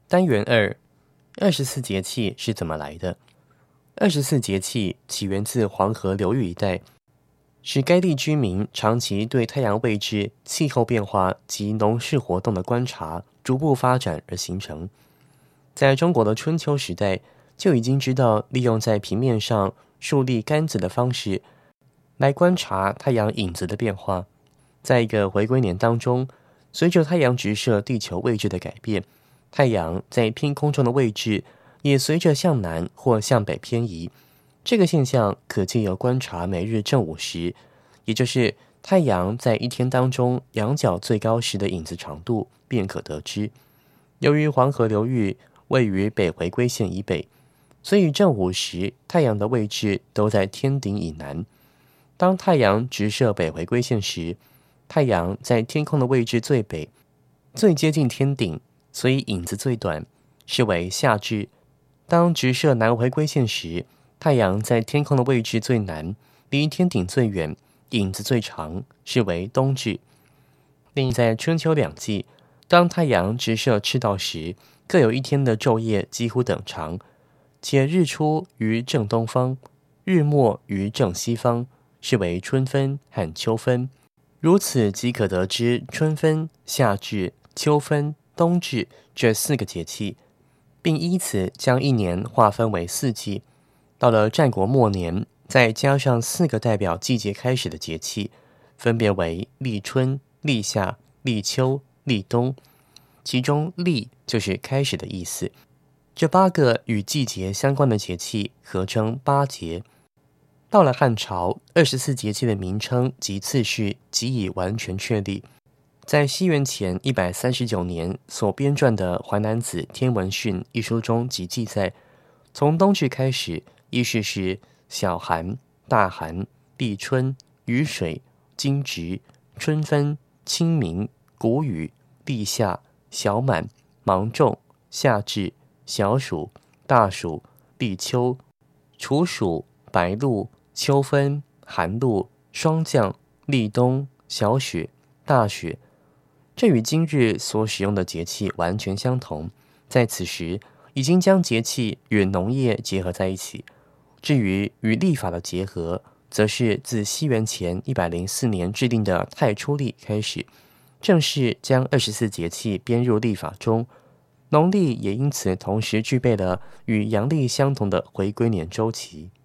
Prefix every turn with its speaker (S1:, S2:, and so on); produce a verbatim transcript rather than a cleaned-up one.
S1: 单元二，二十四节气是怎么来的？二十四节气起源自黄河流域一带，是该地居民长期对太阳位置、气候变化及农事活动的观察，逐步发展而形成。在中国的春秋时代，就已经知道利用在平面上竖立杆子的方式，来观察太阳影子的变化。在一个回归年当中，随着太阳直射地球位置的改变，太阳在天空中的位置也随着向南或向北偏移。这个现象可借由观察每日正午时，也就是太阳在一天当中仰角最高时的影子长度便可得知。由于黄河流域位于北回归线以北，所以正午时太阳的位置都在天顶以南。当太阳直射北回归线时，太阳在天空的位置最北，最接近天顶，所以影子最短，视为夏至。当直射南回归线时，太阳在天空的位置最南，离天顶最远，影子最长，视为冬至。另在春秋两季，当太阳直射赤道时，各有一天的昼夜几乎等长，且日出于正东方，日没于正西方，视为春分和秋分。如此即可得知春分、夏至、秋分、冬至这四个节气，并依此将一年划分为四季。到了战国末年，再加上四个代表季节开始的节气，分别为立春、立夏、立秋、立冬，其中立就是开始的意思。这八个与季节相关的节气合称八节。到了汉朝，二十四节气的名称及次序即已完全确立。在西元前一百三十九年所编撰的《淮南子·天文训》一书中即记载，从冬至开始，依序是小寒、大寒、立春、雨水、惊蛰、春分、清明、谷雨、立夏、小满、芒种、夏至、小暑、大暑、立秋、处暑、白露、秋分、寒露、霜降、立冬、小雪、大雪。这与今日所使用的节气完全相同，在此时已经将节气与农业结合在一起。至于与历法的结合，则是自西元前一百零四年制定的太初历开始，正式将二十四节气编入历法中。农历也因此同时具备了与阳历相同的回归年周期。